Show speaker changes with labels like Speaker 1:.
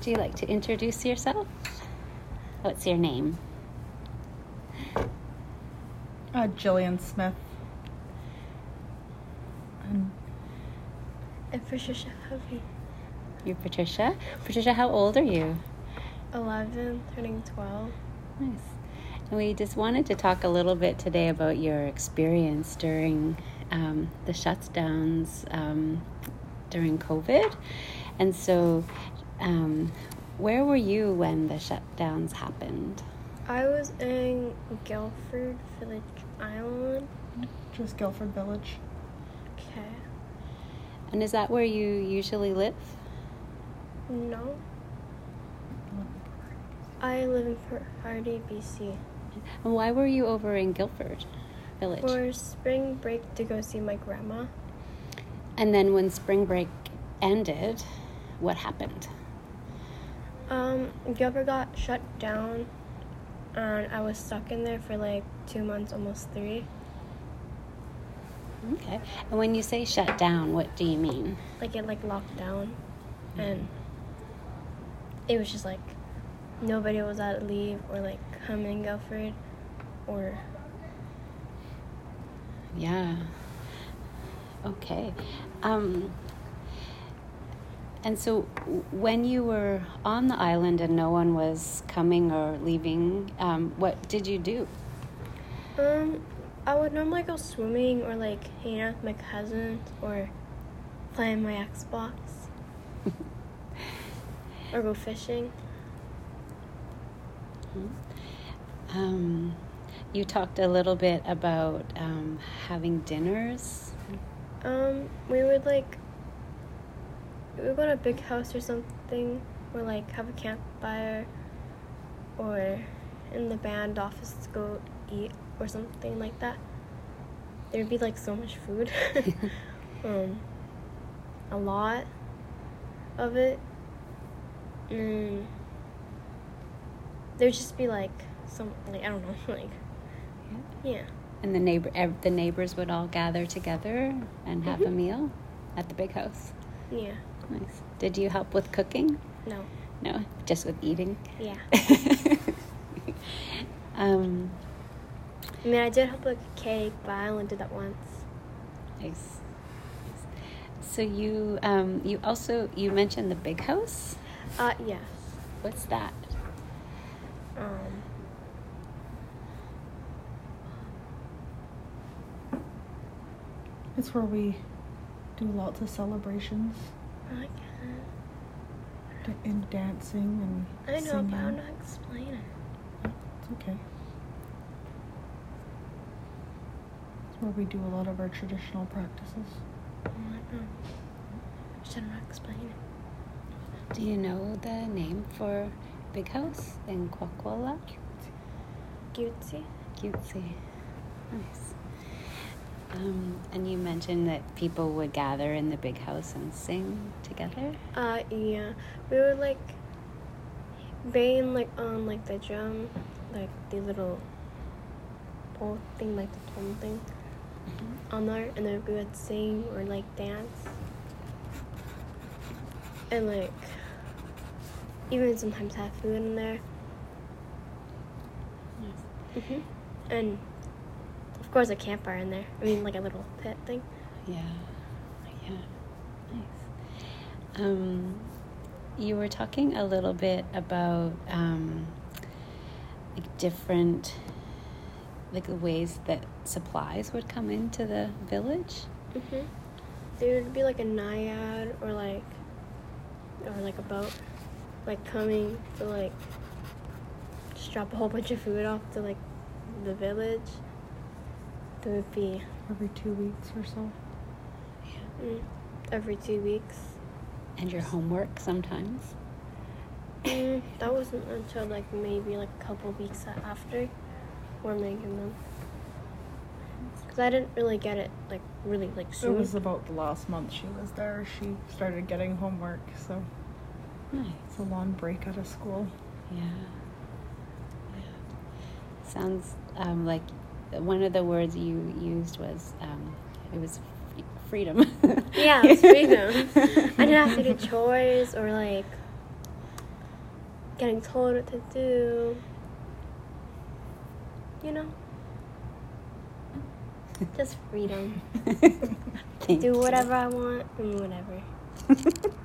Speaker 1: you like to introduce yourself? What's your name?
Speaker 2: Jillian Smith.
Speaker 3: And Patricia Hovey.
Speaker 1: You're Patricia. Patricia, how old are you?
Speaker 3: 11, turning 12.
Speaker 1: Nice. And we just wanted to talk a little bit today about your experience during the shutdowns during COVID. And so, where were you when the shutdowns happened?
Speaker 3: I was in Guilford Village Island.
Speaker 2: Just Guilford Village.
Speaker 3: Okay.
Speaker 1: And is that where you usually live?
Speaker 3: No. I live in Fort Hardy, BC.
Speaker 1: And why were you over in Guilford Village?
Speaker 3: For spring break to go see my grandma.
Speaker 1: And then when spring break ended, what happened?
Speaker 3: Guilford got shut down, and I was stuck in there for like 2 months, almost 3.
Speaker 1: Okay. And when you say shut down, what do you mean?
Speaker 3: Like it locked down, and it was just like nobody was at leave or like come in Guilford, or
Speaker 1: Yeah. Okay. And so when you were on the island and no one was coming or leaving, what did you do?
Speaker 3: I would normally go swimming or like hang out with my cousins or play on my Xbox or go fishing.
Speaker 1: You talked a little bit about having dinners.
Speaker 3: We would go to a big house or something, or like have a campfire, or in the band office to go eat or something like that. There'd be like so much food. A lot of it. There'd just be like some, like, I don't know, like, yeah.
Speaker 1: And the neighbors would all gather together and have a meal at the big house.
Speaker 3: Yeah.
Speaker 1: Nice. Did you help with cooking?
Speaker 3: No.
Speaker 1: No, just with eating?
Speaker 3: Yeah.
Speaker 1: I
Speaker 3: I mean, I did help with a cake, but I only did that once.
Speaker 1: Nice. So you you mentioned the big house?
Speaker 3: Yes.
Speaker 1: What's that?
Speaker 2: It's where we do lots of celebrations
Speaker 3: I can't.
Speaker 2: and dancing and
Speaker 3: I know,
Speaker 2: singing.
Speaker 3: but I'm not explaining.
Speaker 2: It's okay. It's where we do a lot of our traditional practices.
Speaker 3: I know. Should I not explain it?
Speaker 1: Do you know the name for big house in Kwakwala?
Speaker 3: Cutesy.
Speaker 1: Cutesy. Nice. And you mentioned that people would gather in the big house and sing together?
Speaker 3: Yeah. We would like bang like on like the drum, like the little pole thing, like the tom thing on there, and then we would sing or like dance. And like even sometimes have food in there.
Speaker 1: Yes.
Speaker 3: And of course a campfire in there. I mean, like a little pit thing.
Speaker 1: Yeah. Nice. You were talking a little bit about like different, like the ways that supplies would come into the village.
Speaker 3: There would be like a naiad or like a boat, like coming to like just drop a whole bunch of food off to like the village. There would be
Speaker 2: Every 2 weeks or so.
Speaker 3: every 2 weeks.
Speaker 1: And your homework sometimes.
Speaker 3: That wasn't until like maybe like a couple weeks after we're making them. Because I didn't really get it like really like soon.
Speaker 2: It was about the last month she was there. She started getting homework, so
Speaker 1: Nice.
Speaker 2: it's a long break out of school.
Speaker 1: Yeah. Sounds like one of the words you used was it was freedom.
Speaker 3: Yeah, it was freedom. I didn't have to do chores or like getting told what to do. You know? Just freedom.
Speaker 1: Thank
Speaker 3: Do
Speaker 1: you.
Speaker 3: whatever I want and whatever.